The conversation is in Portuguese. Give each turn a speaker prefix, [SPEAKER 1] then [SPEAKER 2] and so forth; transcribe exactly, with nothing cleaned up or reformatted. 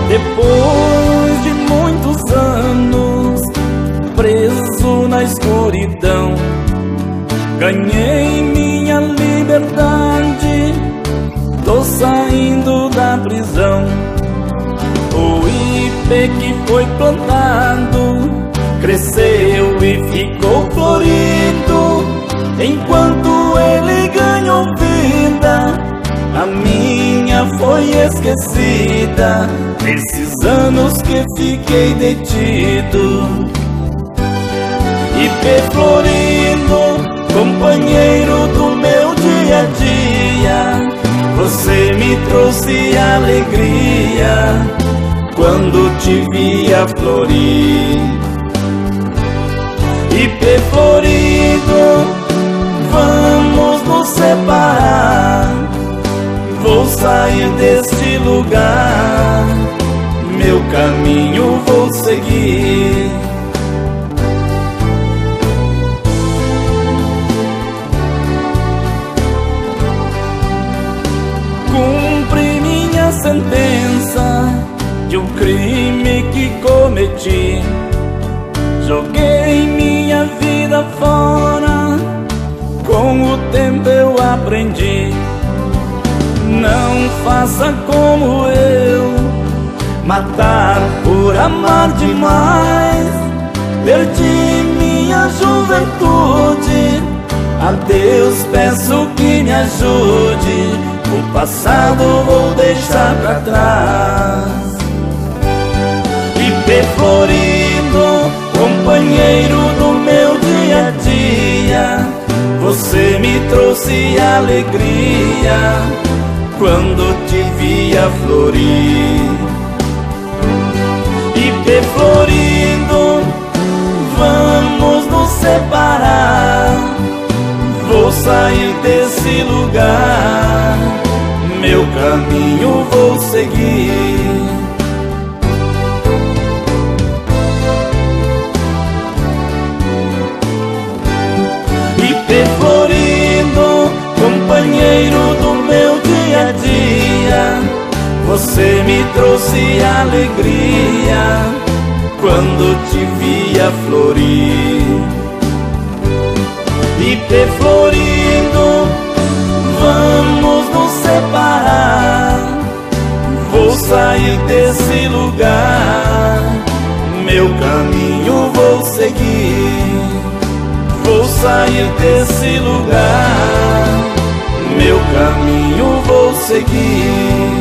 [SPEAKER 1] Depois de muitos anos preso na escuridão, ganhei minha liberdade, tô saindo da prisão. O ipê que foi plantado cresceu e ficou florido. Enquanto ele ganhou vida, a minha foi esquecida. Nesses anos que fiquei detido, ipê florido, companheiro do meu dia a dia, você me trouxe alegria quando te via florir. Ipê florido, vamos nos separar. Vou sair deste lugar, meu caminho vou seguir. Cumpri minha sentença de um crime que cometi. Joguei minha vida fora, com o tempo eu aprendi. Não faça como eu, matar por amar demais. Perdi minha juventude, a Deus peço que me ajude. O passado vou deixar pra trás. Ipê florido, companheiro do meu dia a dia, você me trouxe alegria quando te via florir. Ipê florido, vamos nos separar. Vou sair desse lugar, meu caminho vou seguir. Ipê florido, companheiro do meu dia a dia, você me trouxe alegria quando te via florir. Ipê florido, vamos nos separar. Vou sair desse lugar, meu caminho vou seguir. Vou sair desse lugar, meu caminho vou seguir.